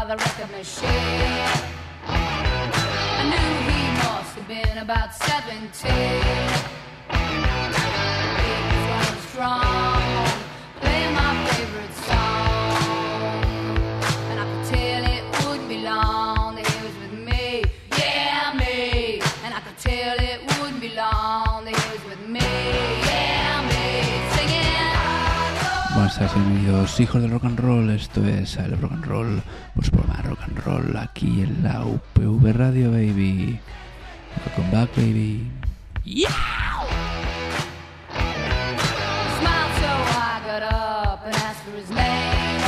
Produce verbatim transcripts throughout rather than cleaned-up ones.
the record machine. I knew he must have been about seventeen. He was running strong, playing my favorite song, and I could tell it wouldn't be long that he was with me, yeah me. And I could tell it wouldn't be long that he was with me, yeah me. Singing. Buenas tardes, bienvenidos hijos del rock and roll. Esto es el rock and roll, pues por más rock and roll aquí en la U P V Radio, baby. Welcome back, baby. Yeah. Smiled so I got up and asked for his name.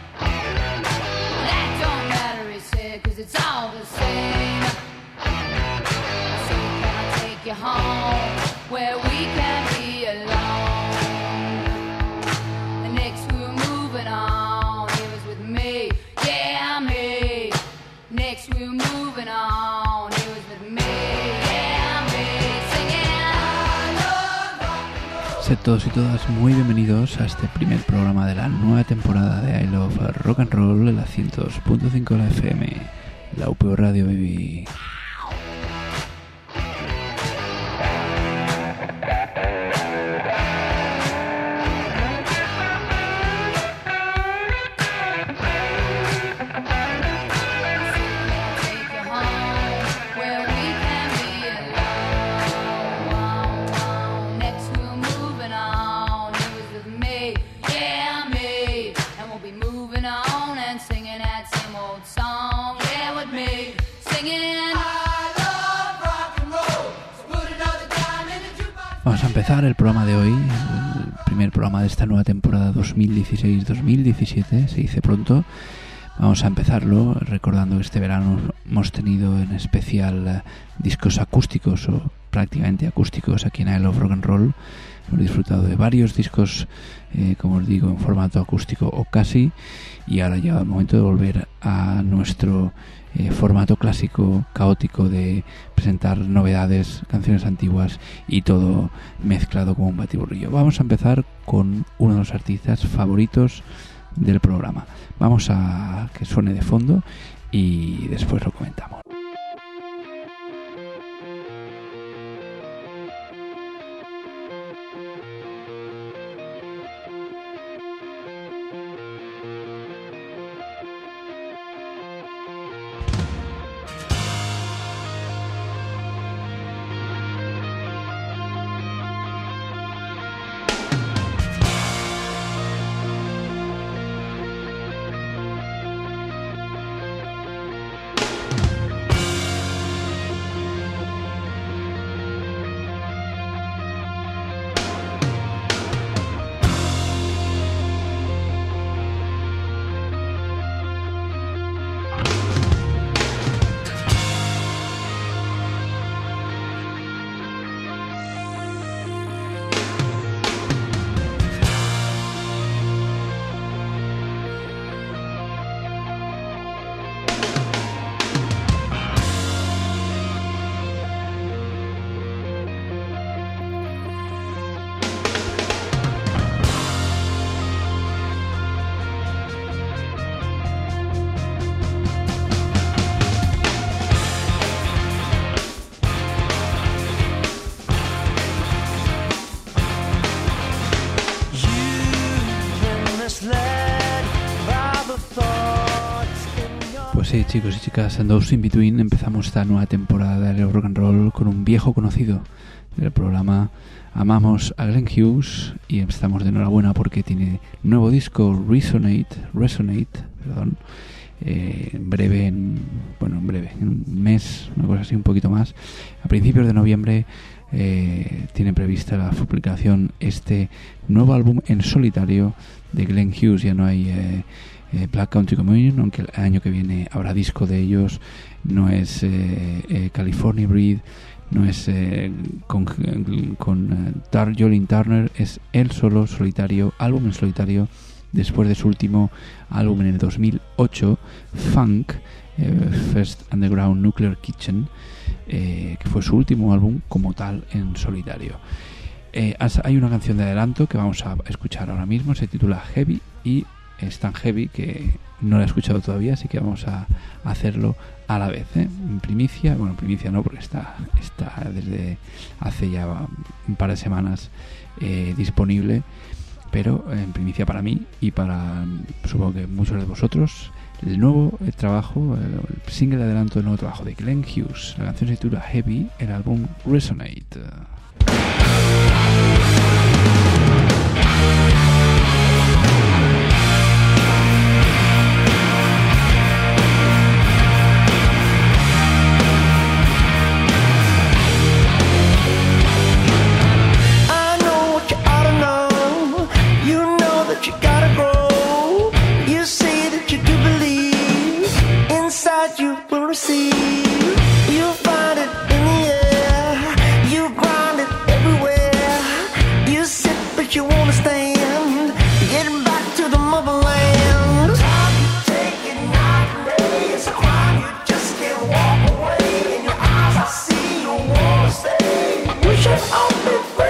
That don't matter, he said, 'cause it's all the same. So can I take you home where we can be alone? And next we were moving on, he was with me, yeah me. Next we were moving on, he was with me, yeah me. Singing I love rock and roll. Sed todos y todas muy bienvenidos a este primer programa de la nueva temporada de I Love Rock and Roll en la cien punto cinco de la F M, la U P V Radio, baby. Take you home where we can be alone. Next we're moving on, he was with me, yeah me. And we'll be moving on and singing that same old song, yeah with me. Singing I love rock and roll, so put another dime in the jukebox. Vamos a empezar el programa de hoy, el primer programa de esta nueva temporada dos mil dieciséis dos mil diecisiete, se dice pronto. Vamos a empezarlo recordando que este verano hemos tenido en especial eh, discos acústicos o prácticamente acústicos aquí en I Love Rock and Roll. Hemos disfrutado de varios discos, eh, como os digo, en formato acústico o casi, y ahora llega el momento de volver a nuestro eh, formato clásico, caótico, de presentar novedades, canciones antiguas y todo mezclado como un batiburrillo. Vamos a empezar con uno de los artistas favoritos del programa. Vamos a que suene de fondo y después lo comentamos. Pues sí, chicos y chicas, en Those In Between empezamos esta nueva temporada de Rock and Roll con un viejo conocido del programa. Amamos a Glenn Hughes y estamos de enhorabuena porque tiene nuevo disco, Resonate, Resonate, perdón, eh, en breve, en, bueno, en breve, en un mes, una cosa así, un poquito más. A principios de noviembre eh, tiene prevista la publicación este nuevo álbum en solitario de Glenn Hughes. Ya no hay eh, eh, Black Country Communion, aunque el año que viene habrá disco de ellos. No es eh, eh, California Breed, no es eh, con, con uh, Tar- Jolene Turner, es él solo, solitario, álbum en solitario, después de su último álbum en el dos mil ocho, Funk, eh, First Underground Nuclear Kitchen, eh, que fue su último álbum como tal en solitario. Eh, hay una canción de adelanto que vamos a escuchar ahora mismo, se titula Heavy y es tan heavy que no la he escuchado todavía, así que vamos a hacerlo a la vez, ¿eh? En primicia, bueno, en primicia no, porque está, está desde hace ya un par de semanas eh, disponible, pero en primicia para mí y para, supongo que muchos de vosotros, el nuevo el trabajo, el, el single de adelanto del nuevo trabajo de Glenn Hughes. La canción se titula Heavy, el álbum Resonate. You gotta grow. You say that you do believe. Inside you will receive. You'll find it in the air. You grind it everywhere. You sit but you wanna stand. Getting back to the motherland. Time you take it night and day. It's a crime you just can't walk away. In your eyes I see you wanna stay. We should all be free.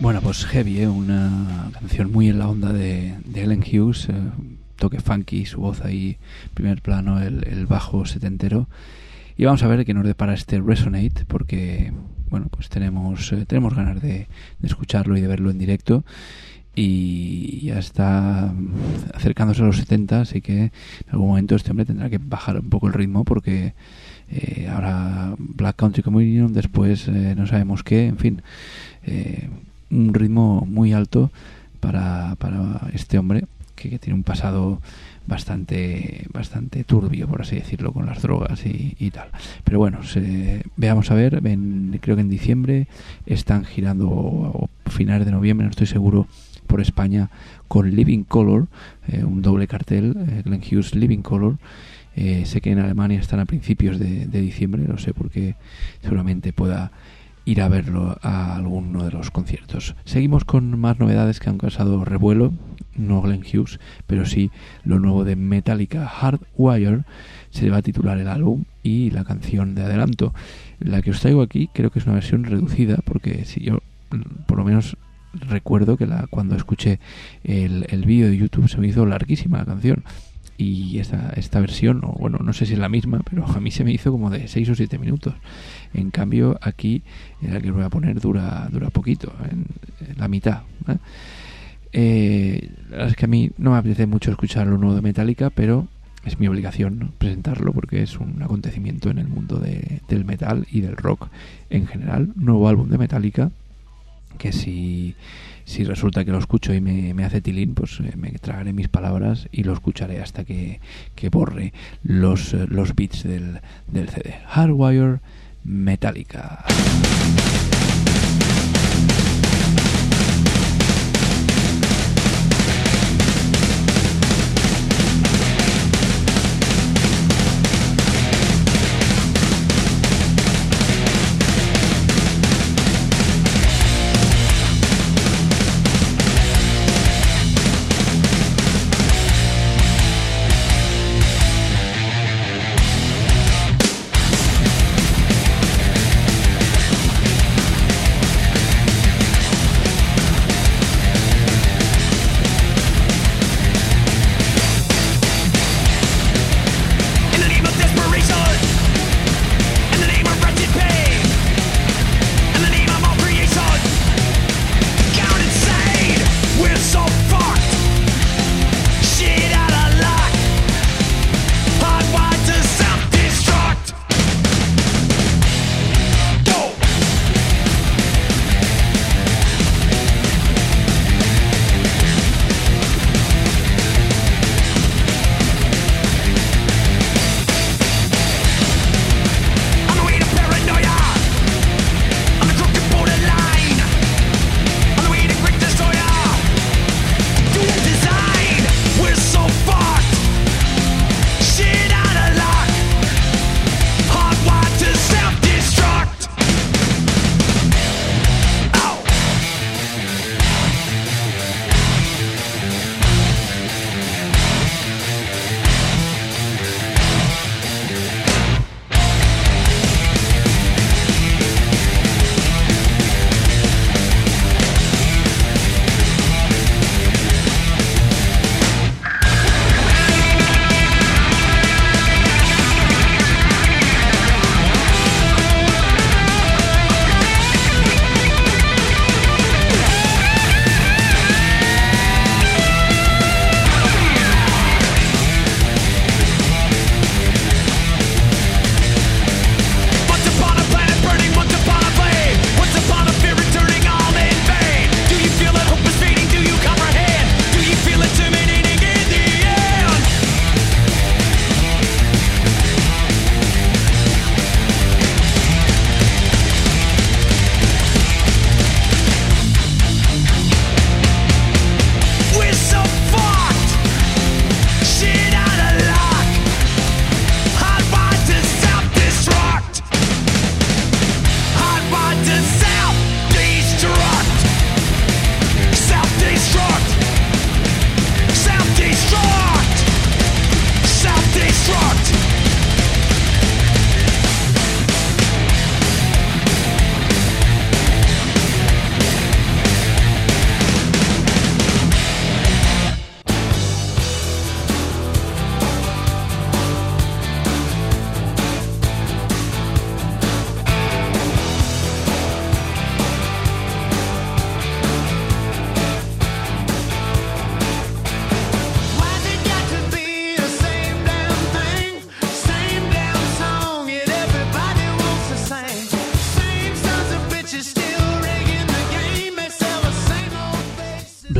Bueno, pues Heavy, ¿eh? Una canción muy en la onda de, de Glenn Hughes, eh, toque funky, su voz ahí, primer plano, el, el bajo setentero. Y vamos a ver qué nos depara este Resonate, porque bueno, pues tenemos eh, tenemos ganas de, de escucharlo y de verlo en directo. Y ya está acercándose a los setenta, así que en algún momento este hombre tendrá que bajar un poco el ritmo, porque eh, ahora Black Country Communion, después eh, no sabemos qué, en fin, eh, un ritmo muy alto para, para este hombre que, que tiene un pasado bastante bastante turbio, por así decirlo, con las drogas y, y tal. Pero bueno, se, veamos a ver, en, creo que en diciembre están girando, o finales de noviembre, no estoy seguro, por España con Living Color, eh, un doble cartel, eh, Glenn Hughes Living Color. Eh, sé que en Alemania están a principios de, de diciembre, no sé por qué, seguramente pueda ir a verlo a alguno de los conciertos. Seguimos con más novedades que han causado revuelo, no Glenn Hughes, pero sí lo nuevo de Metallica, Hardwire. Se va a titular el álbum y la canción de adelanto. La que os traigo aquí creo que es una versión reducida, porque si yo por lo menos recuerdo que la, cuando escuché el, el vídeo de YouTube se me hizo larguísima la canción, y esta, esta versión, o bueno, no sé si es la misma, pero a mí se me hizo como de seis o siete minutos. En cambio aquí, la que os voy a poner, dura dura poquito, en, en la mitad, ¿eh? Eh, la verdad es que a mí no me apetece mucho escuchar lo nuevo de Metallica, pero es mi obligación, ¿no?, presentarlo, porque es un acontecimiento en el mundo de, del metal y del rock en general. Nuevo álbum de Metallica, que si, si resulta que lo escucho y me, me hace tilín, pues eh, me tragaré mis palabras y lo escucharé hasta que, que borre los, eh, los beats del, del C D. Hardwire, Metallica. We'll be right back.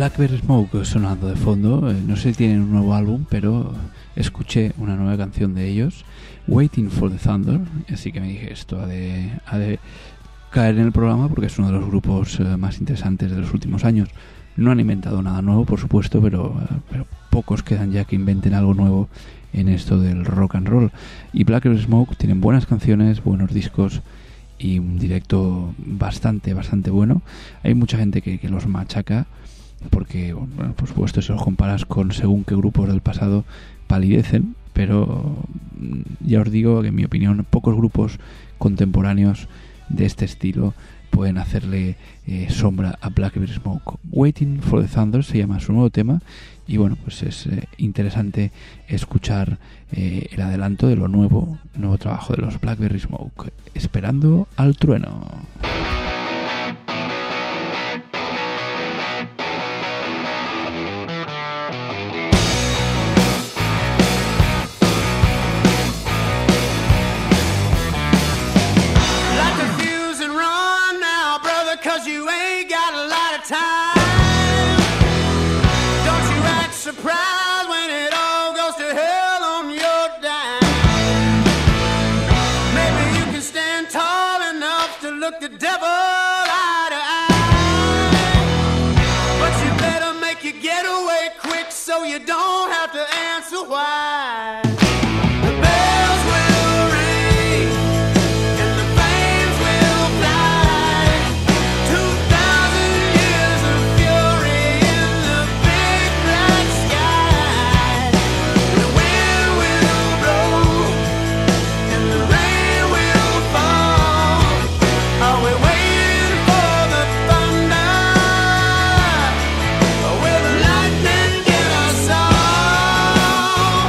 Blackberry Smoke sonando de fondo. Eh, no sé si tienen un nuevo álbum, pero escuché una nueva canción de ellos, Waiting for the Thunder, así que me dije, esto ha de, ha de caer en el programa porque es uno de los grupos eh, más interesantes de los últimos años. No han inventado nada nuevo, por supuesto, pero, eh, pero pocos quedan ya que inventen algo nuevo en esto del rock and roll. Y Blackberry Smoke tienen buenas canciones, buenos discos y un directo bastante, bastante bueno. Hay mucha gente que, que los machaca porque, bueno, por supuesto, si los comparas con según qué grupos del pasado, palidecen, pero ya os digo que en mi opinión pocos grupos contemporáneos de este estilo pueden hacerle eh, sombra a Blackberry Smoke. Waiting for the Thunder se llama su nuevo tema y bueno, pues es eh, interesante escuchar eh, el adelanto de lo nuevo, nuevo trabajo de los Blackberry Smoke, Esperando al trueno. Surprise when it all goes to hell on your dime. Maybe you can stand tall enough to look the devil eye to eye. But you better make your getaway quick so you don't have to answer why. The bells will ring and the flames will fly. Two thousand years of fury in the big black sky. The wind will blow and the rain will fall. Are we waiting for the thunder? Or will the lightning get us all?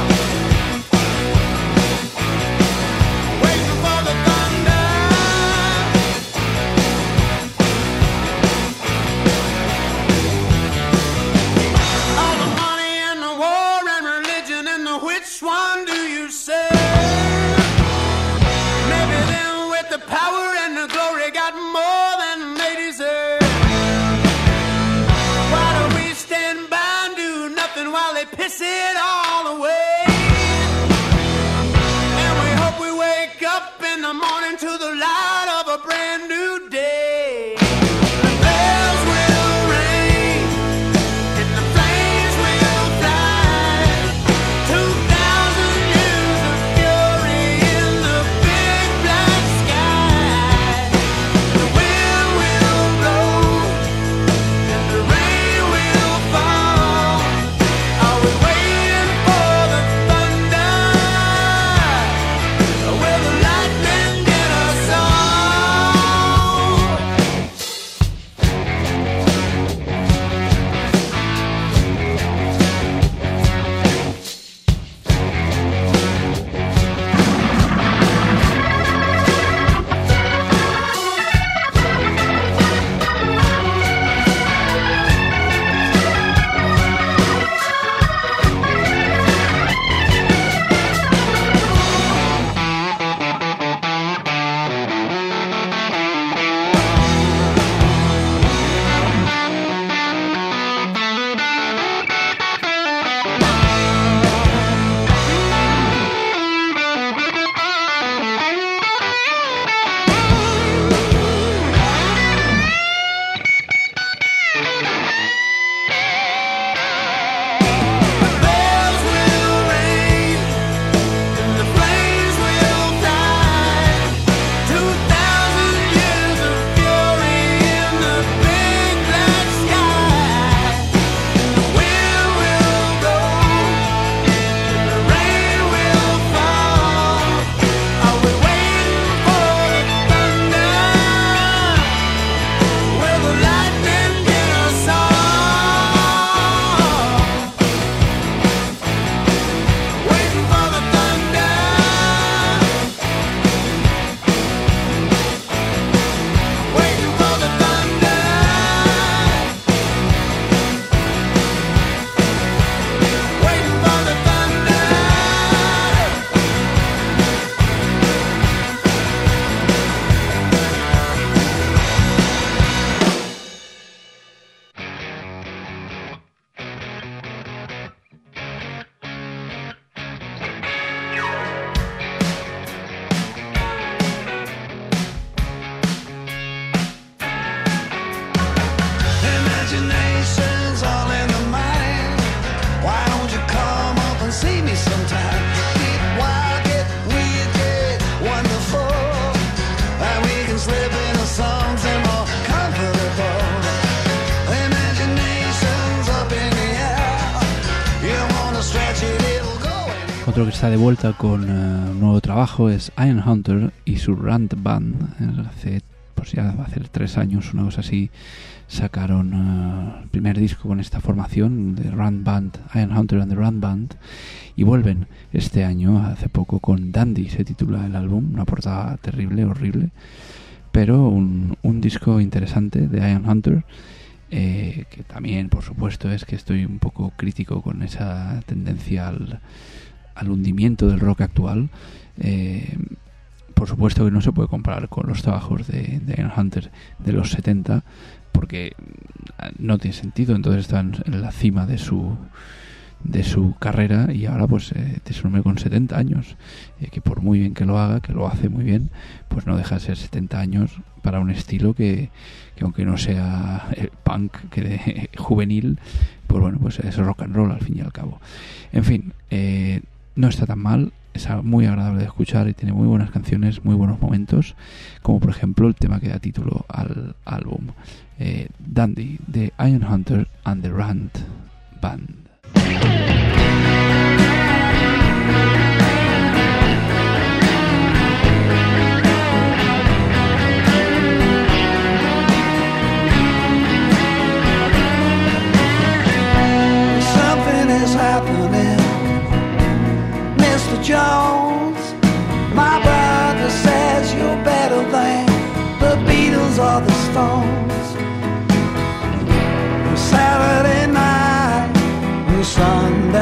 Waiting for the thunder. All the money and the war and religion and the which one do you say? Maybe them with the power and the glory got more than they deserve. Why do we stand by and do nothing while they piss it all away? And we hope we wake up in the morning to the light of a brand new day. The bells will ring and the flames will fly. Two thousand years of fury in the big black sky. The wind will blow and the rain will fall. Are we waiting Imagination's all in the mind. Why don't you come up and see me sometime? Get wild, get weird, get wonderful, and we can slip into something more comfortable. Imagination's up in the air. You wanna stretch it, it'll go anywhere. Otro que está de vuelta con uh, un nuevo trabajo es Iron Hunter y su Rant Band. Hace, pues ya va a hacer tres años, una cosa así, sacaron uh, el primer disco con esta formación de Rant Band, Iron Hunter and the Rant Band, y vuelven este año, hace poco, con Dandy, se titula el álbum, una portada terrible, horrible, pero un, un disco interesante de Iron Hunter, eh, que también, por supuesto, es que estoy un poco crítico con esa tendencia al, al hundimiento del rock actual. eh, Por supuesto que no se puede comparar con los trabajos de, de Iron Hunter de los setenta, porque no tiene sentido. Entonces están en la cima de su de su carrera y ahora pues eh, es un hombre con setenta años, eh, que por muy bien que lo haga, que lo hace muy bien, pues no deja de ser setenta años para un estilo que, que aunque no sea el punk que de, juvenil, pues bueno, pues es rock and roll al fin y al cabo. En fin, eh, no está tan mal. Es muy agradable de escuchar y tiene muy buenas canciones, muy buenos momentos, como por ejemplo el tema que da título al álbum, eh, Dandy, de Iron Hunter and the Rant Band. Something is happening, Mister Jones. My brother says you're better than the Beatles or the Stones. Saturday night, the sun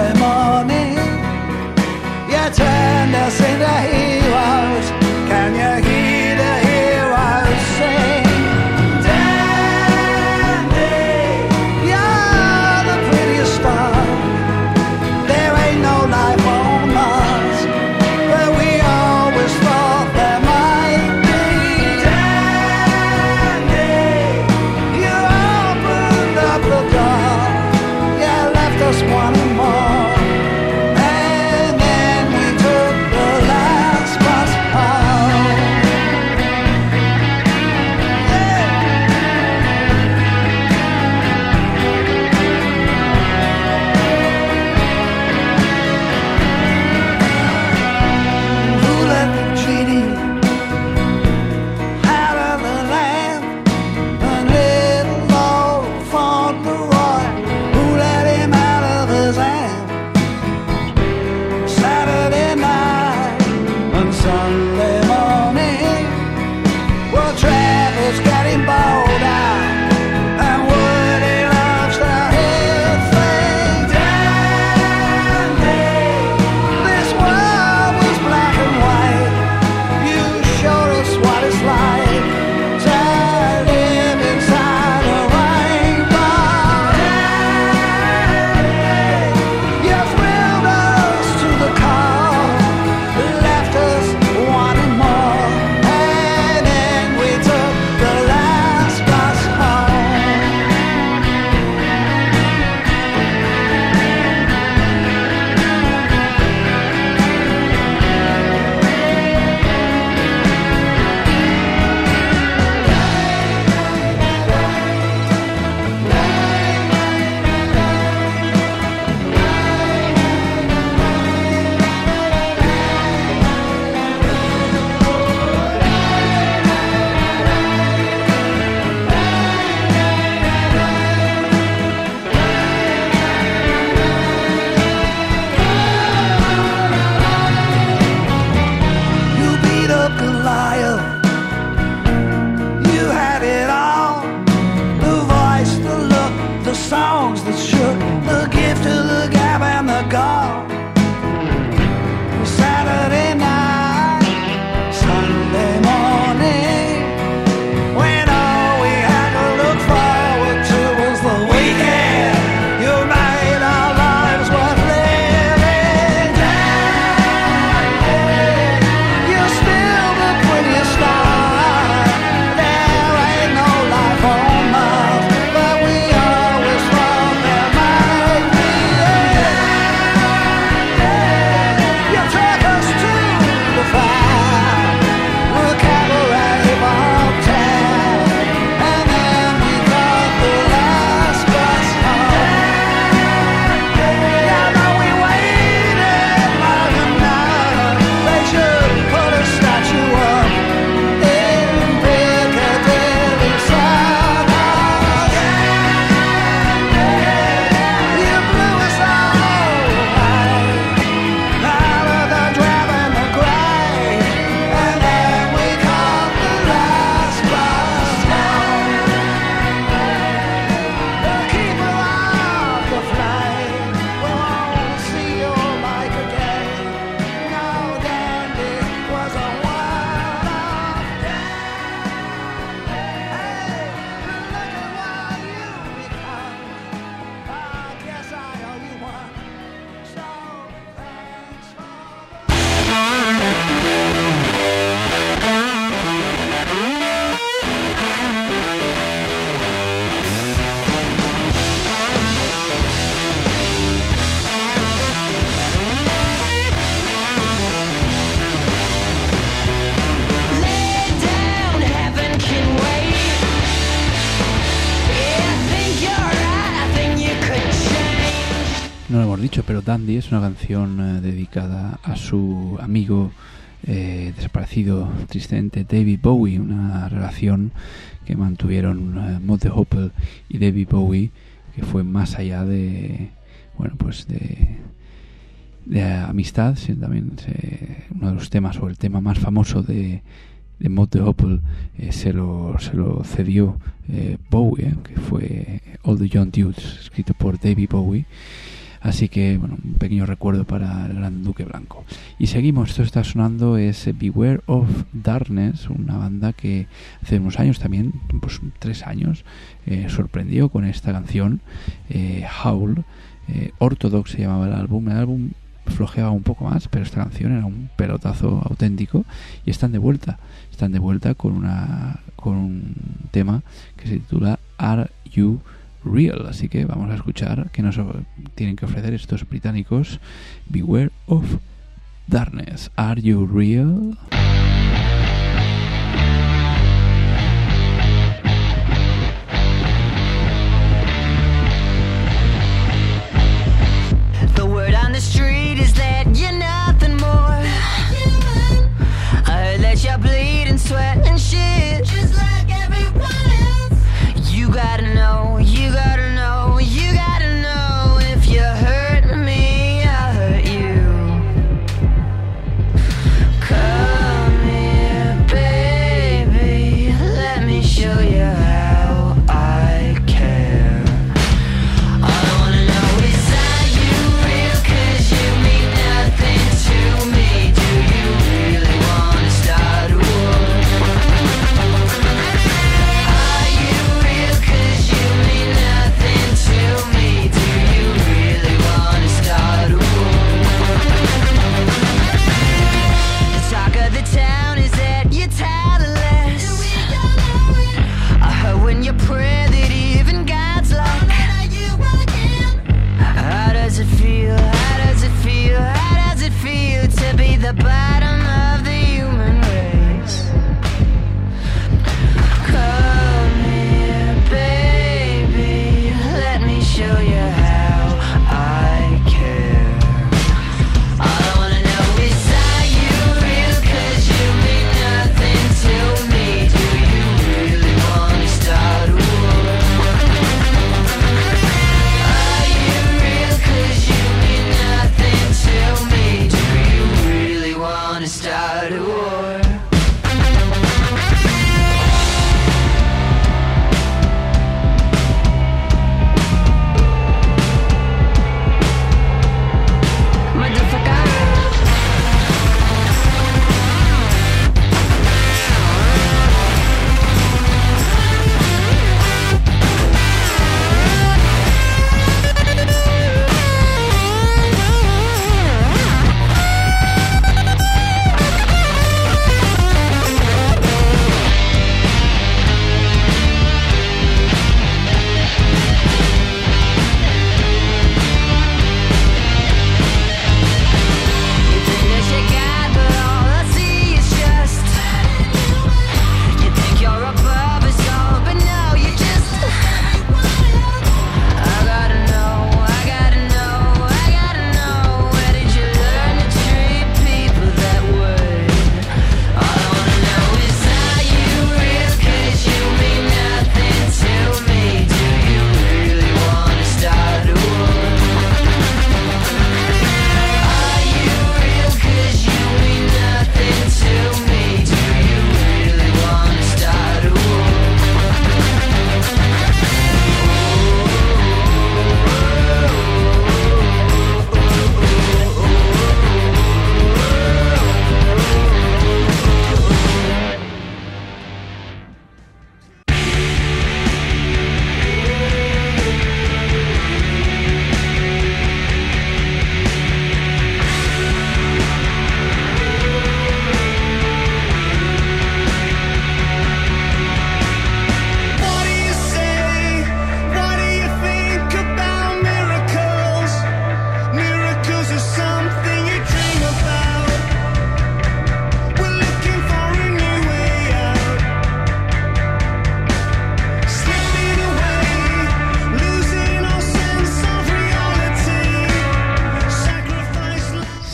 dicho, pero Dandy es una canción eh, dedicada a su amigo eh, desaparecido tristemente David Bowie, una relación que mantuvieron eh, Mott the Hoople y David Bowie, que fue más allá de, bueno, pues de, de amistad. Sí, también se, uno de los temas, o el tema más famoso de de Mott the Hoople eh, se, lo, se lo cedió eh, Bowie, eh, que fue All the Young Dudes, escrito por David Bowie. Así que, bueno, un pequeño recuerdo para el Gran Duque Blanco. Y seguimos, esto está sonando, es Beware of Darkness, una banda que hace unos años también, pues tres años, eh, sorprendió con esta canción, eh, Howl. eh, Orthodox se llamaba el álbum, el álbum flojeaba un poco más, pero esta canción era un pelotazo auténtico, y están de vuelta, están de vuelta con una con un tema que se titula Are You Real, así que vamos a escuchar qué nos tienen que ofrecer estos británicos. Beware of Darkness, Are You Real? The word on the street is that you're nothing more. I heard that you're bleeding, sweat and shit, just like everyone else. You gotta know, you gotta know, you gotta know. If you hurt me, I hurt you. Come here, baby.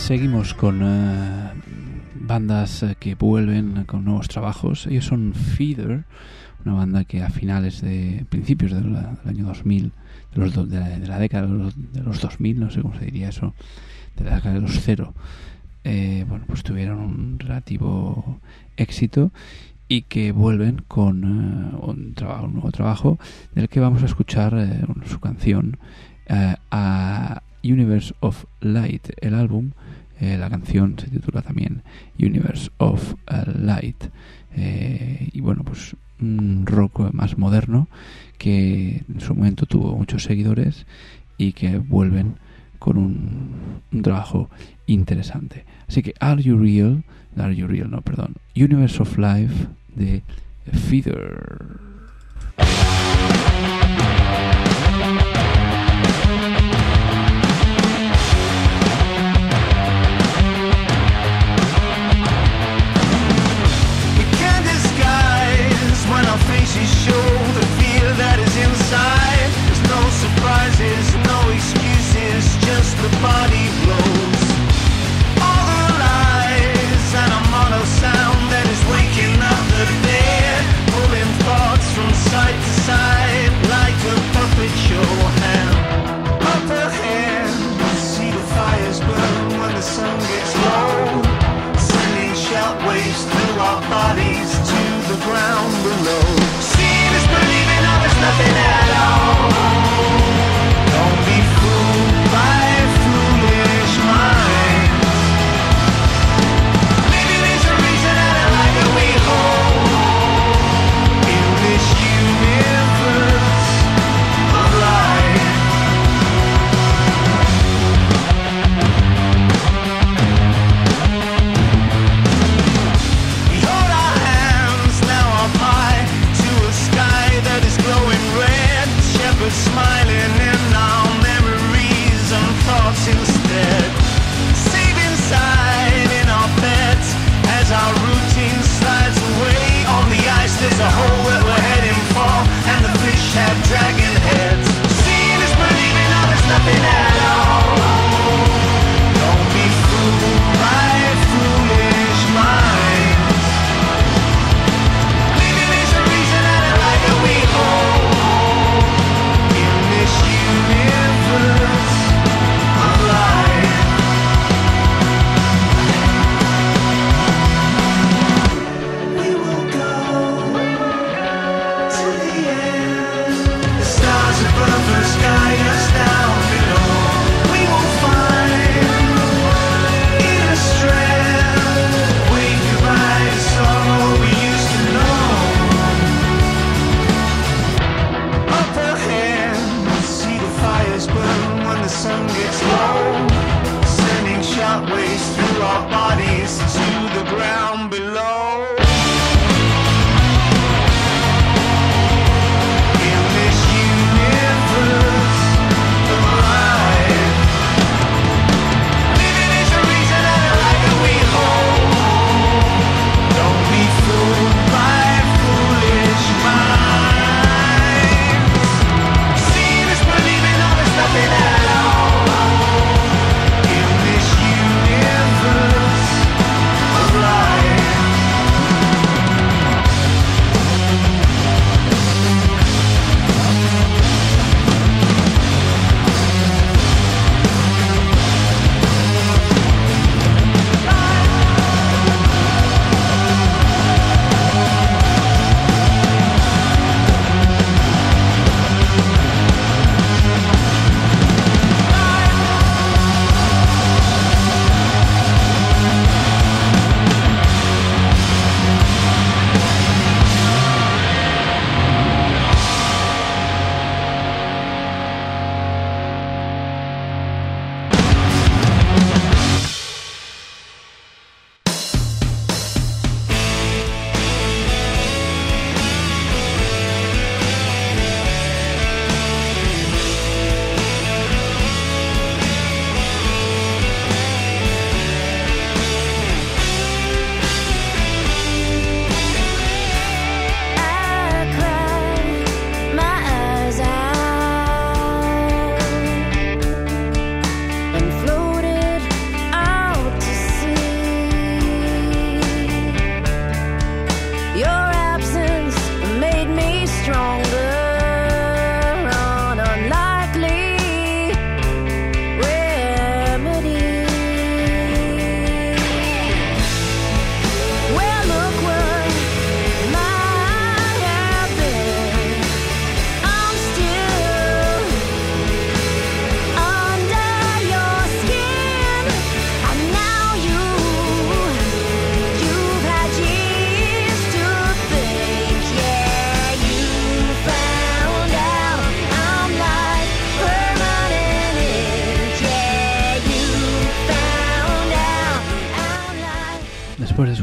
seguimos con uh, bandas uh, que vuelven con nuevos trabajos. Ellos son Feeder, una banda que a finales de principios de la, del año dos mil, de, los do, de, la, de la década de los, de los dos mil, no sé cómo se diría eso, de la década de los cero, eh, bueno, pues tuvieron un relativo éxito y que vuelven con uh, un, trabajo, un nuevo trabajo del que vamos a escuchar uh, su canción uh, a Universe of Light. El álbum, eh, la canción se titula también Universe of uh, Light, eh, y bueno, pues un rock más moderno que en su momento tuvo muchos seguidores y que vuelven con un, un trabajo interesante. Así que Are You Real, Are You Real, no, perdón, Universe of Life de Feeder. When our faces show the fear that is inside, there's no surprises, no excuses, just the body blows. All the lies and a mono sound that is waking up the dead, pulling thoughts from side to side like a puppet show hand. Up ahead, see the fires burn when the sun gets low, sending shockwaves through our bodies to the ground below. Seeing is believing, oh, there's nothing at all. Don't be fooled by foolish minds. Living is a reason and a life that we hold in this universe of life. We hold our hands now up high to a sky that is glowing red. Shepherds smiling in our memories and thoughts instead. Safe inside in our beds as our routine slides away. On the ice there's a hole that we're heading for, and the fish have dragon heads. Seeing is believing, oh, there's nothing at all. Don't be fooled by foolish minds. Living is a reason and a life that we hold in this universe of life. We will go to the end. The stars above the sky, us down below. We will find inner strength. Wave goodbye to sorrow we used to know. Up ahead, see the fires burn when the sun gets low, sending shockwaves through our bodies to the ground below. In this universe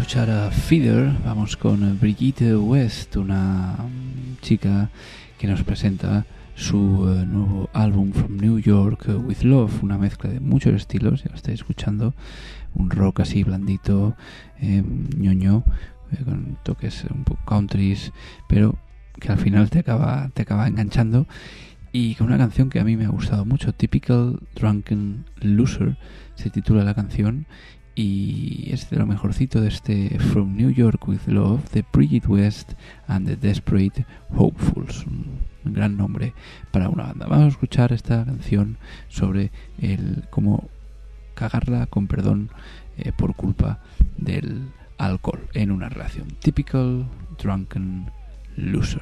escuchar a Feeder, vamos con Brigitte West, una chica que nos presenta su uh, nuevo álbum From New York uh, with Love, una mezcla de muchos estilos, ya lo estáis escuchando, un rock así blandito, eh, ñoño, eh, con toques un poco countries, pero que al final te acaba, te acaba enganchando, y con una canción que a mí me ha gustado mucho, Typical Drunken Loser, se titula la canción, y es de lo mejorcito de este From New York with Love de Brigitte West and the Desperate Hopefuls, un gran nombre para una banda. Vamos a escuchar esta canción sobre el cómo cagarla, con perdón, eh, por culpa del alcohol en una relación. Typical Drunken Loser.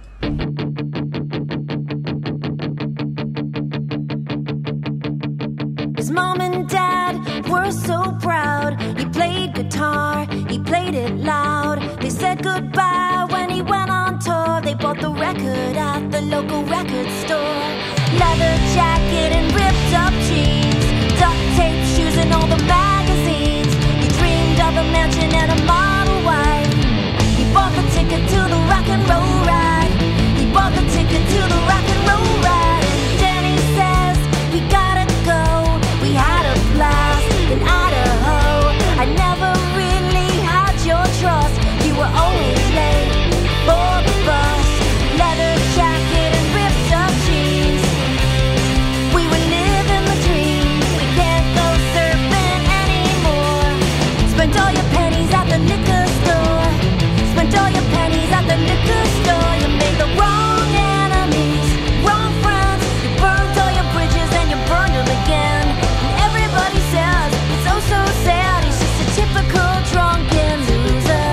His mom and dad were so proud. He played guitar, he played it loud. They said goodbye when he went on tour. They bought the record at the local record store. Leather jacket and ripped up jeans, duct tape shoes and all the magazines. He dreamed of a mansion and a model wife. He bought the ticket to the rock and roll ride. He bought the ticket to the rock and roll ride. And Danny says, we gotta go. We had a blast in Idaho. I never really had your trust. You were always late for the bus. Leather jacket and ripped up jeans. We were living the dream. We can't go surfing anymore. Spent all your pennies at the liquor store. Spent all your pennies at the liquor store. You made the wrong enemies, wrong friends. You burned all your bridges and you burned them again. Everybody says it's oh so sad. He's just a typical drunken loser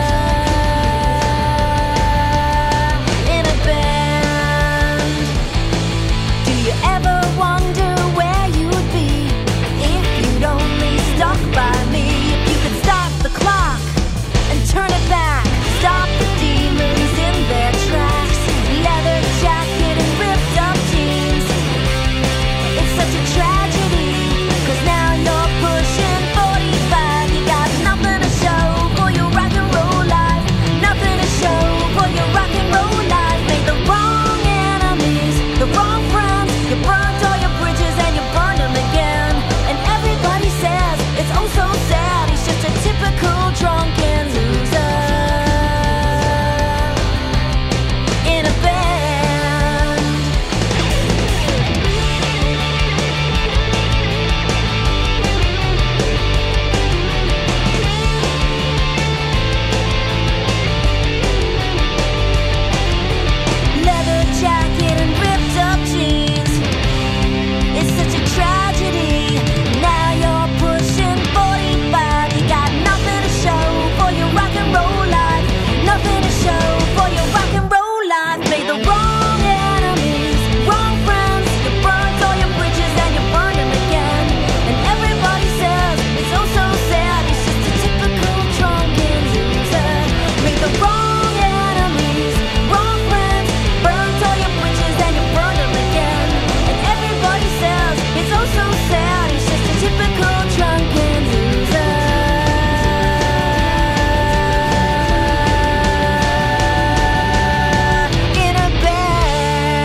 in a band. Do you ever wonder where you'd be if you'd only stuck by me? If you could stop the clock and turn it back, stop the demons in their tracks. Leather jacket and ripped up jeans. It's such a tragedy, 'cause now you're pushing forty-five. You got nothing to show for your rock and roll life. Nothing to show for your rock and roll life. Made the wrong enemies, the wrong friends. You burned all your bridges and you burned them again. And everybody says it's oh so sad. He's just a typical drunken loser in a band. Leather jacket and ripped up jeans. It's such a tragedy. Now you're pushing forty-five. You got nothing to show for your rock and roll life. Nothing to show for your rock and roll life. Made the wrong enemies, wrong friends. You burned all your bridges and you burned them again. And everybody says it's oh so sad. He's just a typical drunken loser. Made the wrong enemies, wrong friends. Burned all your bridges and you burned them again. And everybody says it's oh so sad. He's just a typical drunken loser in a band.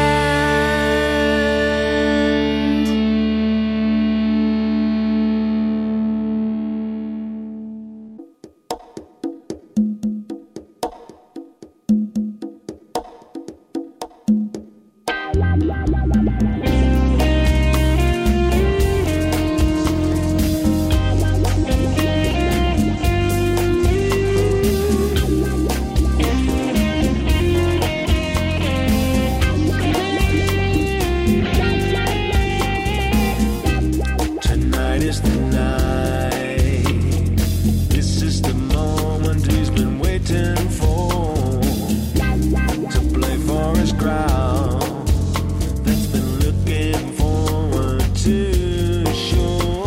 Tonight is the night. This is the moment he's been waiting for. To play for his crowd that's been looking forward to show.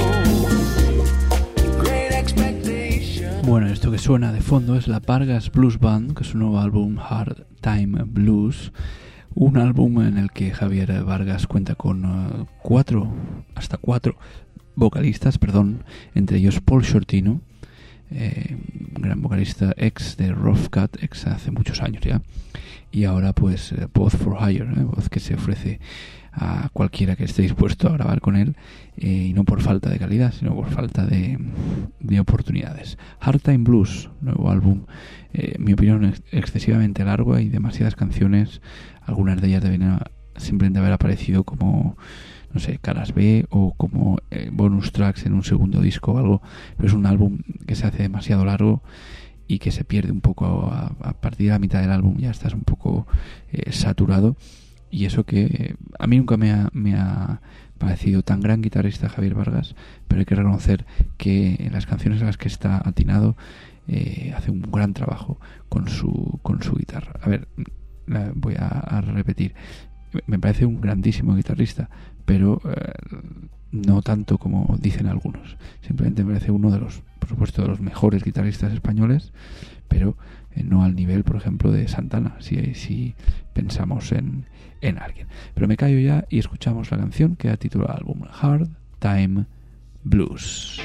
Great expectation. Bueno, esto que suena de fondo es la Vargas Blues Band, que es un nuevo álbum, Hard Time Blues, un álbum en el que Javier Vargas cuenta con uh, cuatro, hasta cuatro vocalistas, perdón, entre ellos Paul Shortino, eh, gran vocalista ex de Rough Cut, ex hace muchos años ya, y ahora pues eh, voz for hire, eh, voz que se ofrece a cualquiera que esté dispuesto a grabar con él, eh, y no por falta de calidad, sino por falta de, de oportunidades. Hard Time Blues, nuevo álbum, eh, en mi opinión ex- excesivamente largo, hay demasiadas canciones, algunas de ellas deben a, simplemente haber aparecido como, no sé, caras B o como eh, bonus tracks en un segundo disco o algo, pero es un álbum que se hace demasiado largo y que se pierde un poco a, a partir de la mitad del álbum, ya estás un poco eh, saturado. Y eso que a mí nunca me ha, me ha parecido tan gran guitarrista Javier Vargas, pero hay que reconocer que en las canciones en las que está atinado eh, hace un gran trabajo con su con su guitarra. A ver, la voy a, a repetir. Me parece un grandísimo guitarrista, pero eh, no tanto como dicen algunos. Simplemente me parece uno de los, por supuesto, de los mejores guitarristas españoles, pero eh, no al nivel, por ejemplo, de Santana, si, si pensamos en, en alguien. Pero me callo ya y escuchamos la canción que ha titulado el álbum Hard Time Blues.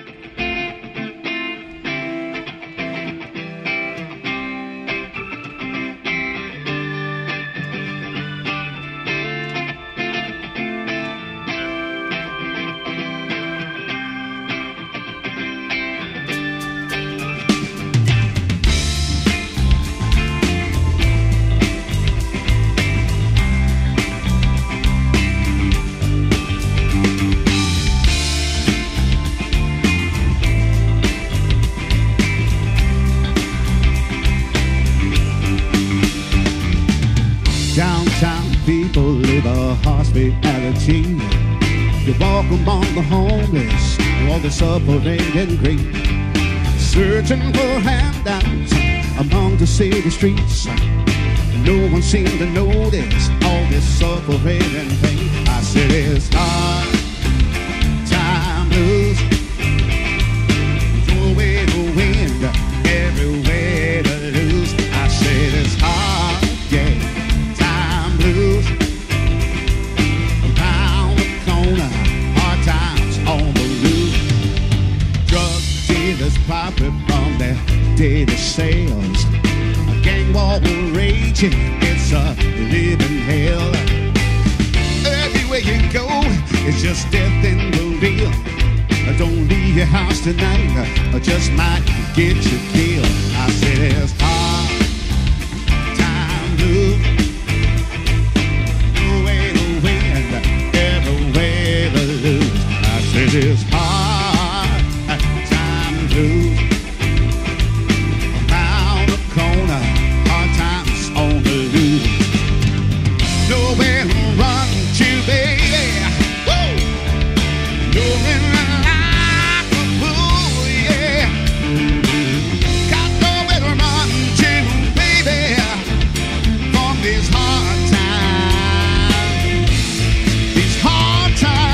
People live a hospitality. You walk among the homeless, all the suffering and great, searching for handouts among the city streets. No one seemed to notice all this suffering and pain. I said it's hard time blues. Throw away the wind, everywhere to lose. I said it's hard, yeah. Blues around the corner, hard times on the loose. Drug dealers profit from their daily sales. A gang war raging, it's a living hell. Everywhere you go, it's just death in the real. Don't leave your house tonight, or just might get you killed. I said it's hard time blues. It is hard time blues around the corner, hard times on the loose. Nowhere to run to, baby. Woo! You're like a fool, yeah. Got nowhere to run to, baby, from these hard times, these hard times.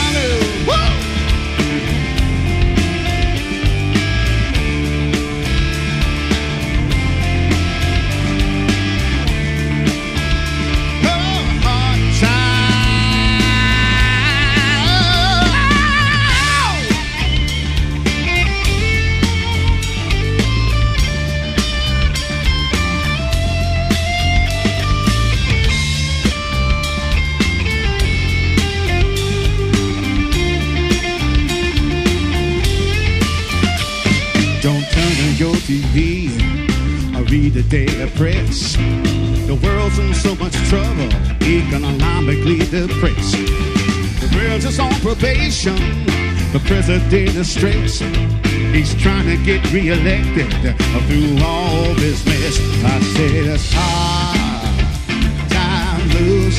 Your T V or read the daily press. The world's in so much trouble, economically depressed. The world's just on probation, the president is stressed. He's trying to get re-elected through all this mess. I said it's hard time blues.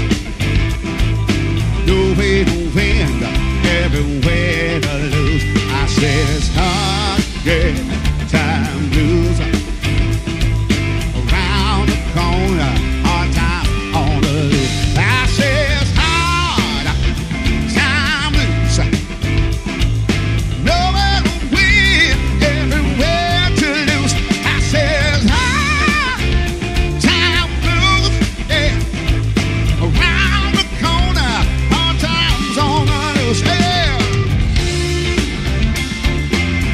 No way to win, everywhere to lose. I said it's hard, yeah. Time blues around the corner, hard time on the loose. I say it's hard time blues. Nowhere to win, everywhere to lose. I say it's hard time blues, yeah. Around the corner, hard times on the loose, yeah.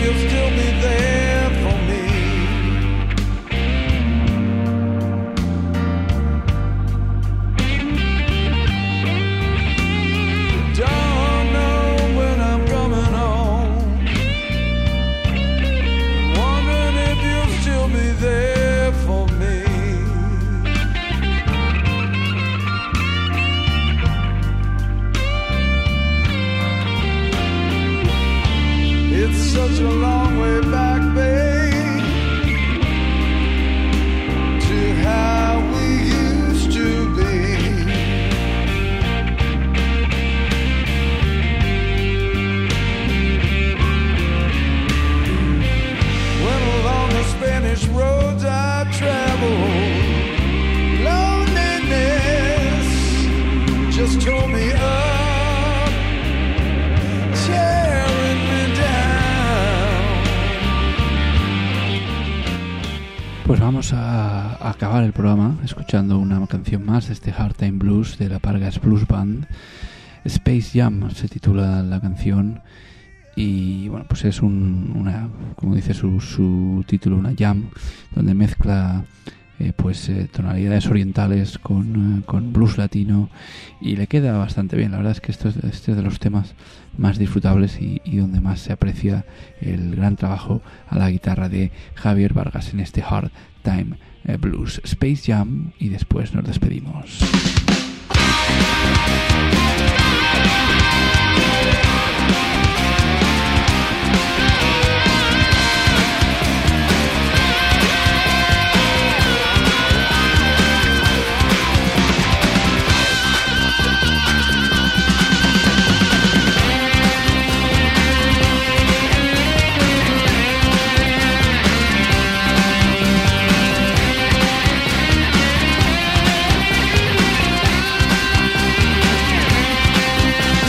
you'll still be there for me. Don't know when I'm coming home. Wondering if you'll still be there for me. It's such a long way back, babe, to how we used to be. When along the Spanish roads I traveled, loneliness just tore me up, tearing me down. Pues vamos a, a acabar el programa escuchando una canción más de este Hard Time Blues de la Pargas Blues Band. Space Jam se titula la canción y bueno, pues es un, una, como dice su, su título, una jam donde mezcla eh, pues eh, tonalidades orientales con, eh, con blues latino y le queda bastante bien. La verdad es que esto es, este es de los temas más disfrutables y, y donde más se aprecia el gran trabajo a la guitarra de Javier Vargas en este Hard Time eh, Blues. Space Jam y después nos despedimos. Space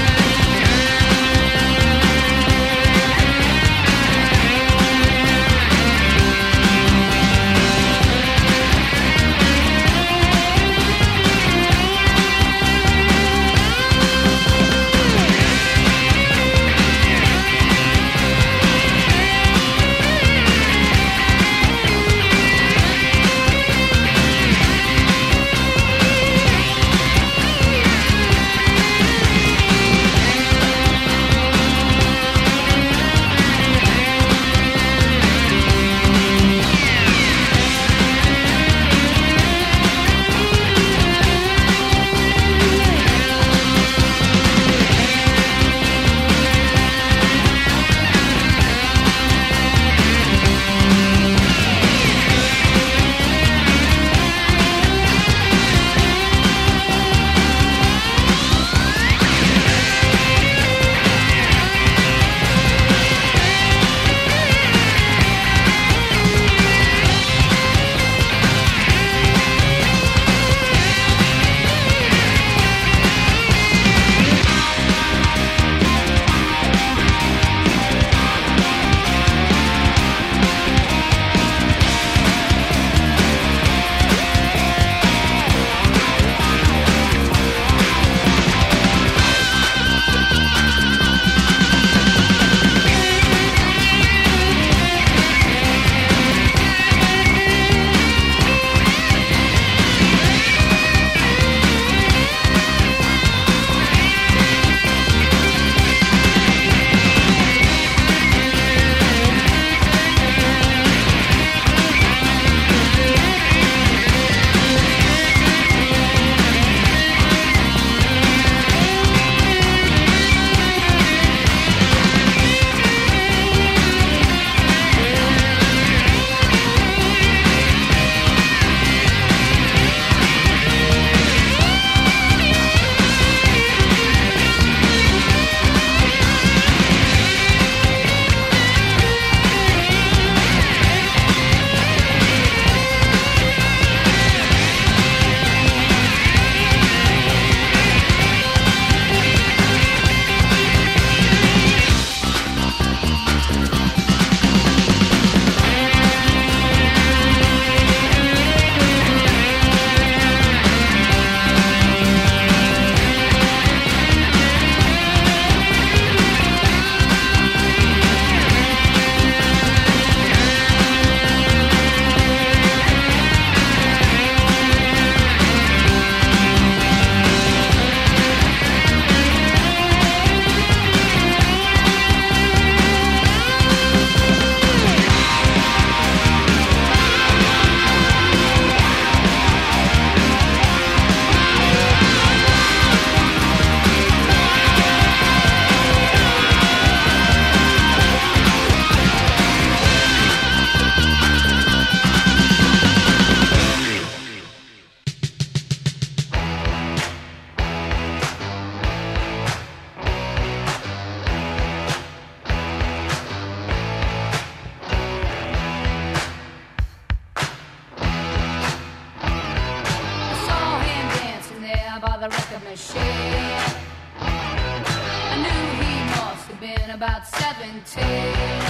by the record machine. I knew he must have been about seventeen.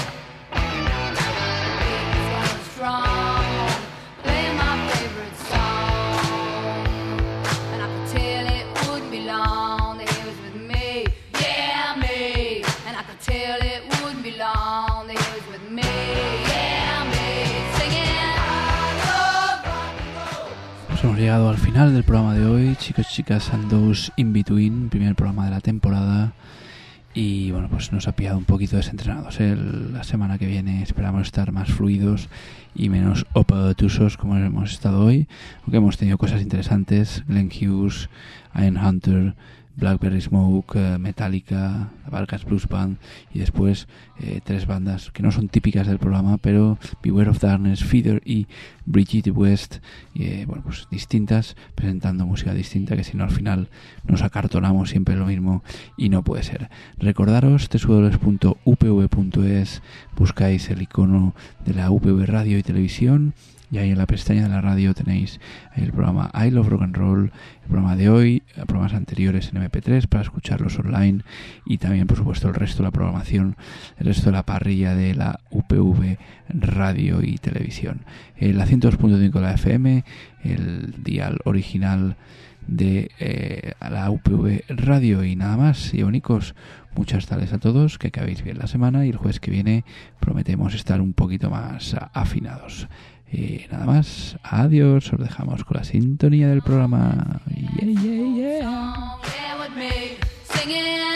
He was going strong, playing my favorite song, and I could tell it wouldn't be long that he was with me, yeah me. And I could tell it wouldn't be long that he was with me, yeah me. Singing I love rock and roll. Pues hemos llegado al final del programa de hoy, chicos, chicas, and those in between, primer programa de la temporada. Y bueno, pues nos ha pillado un poquito desentrenados, ¿eh? La semana que viene esperamos estar más fluidos y menos obtusos como hemos estado hoy, aunque hemos tenido cosas interesantes: Glenn Hughes, Iron Hunter, Blackberry Smoke, uh, Metallica, la Vargas Blues Band y después eh, tres bandas que no son típicas del programa, pero Beware of Darkness, Feeder y Brigitte West, y, eh, bueno, pues distintas, presentando música distinta, que si no al final nos acartonamos siempre lo mismo y no puede ser. Recordaros doble u doble u doble u punto u p v punto es, buscáis el icono de la U P V Radio y Televisión, y ahí en la pestaña de la radio tenéis el programa I Love Rock and Roll, el programa de hoy, programas anteriores en eme pe tres para escucharlos online, y también por supuesto el resto de la programación, el resto de la parrilla de la U P V Radio y Televisión. El ciento dos punto cinco de la F M, el dial original de eh, la U P V Radio. Y nada más, y bonicos, muchas tardes a todos, que acabéis bien la semana, y el jueves que viene prometemos estar un poquito más afinados. Y nada más, adiós, os dejamos con la sintonía del programa. Yeah, yeah, yeah. Singing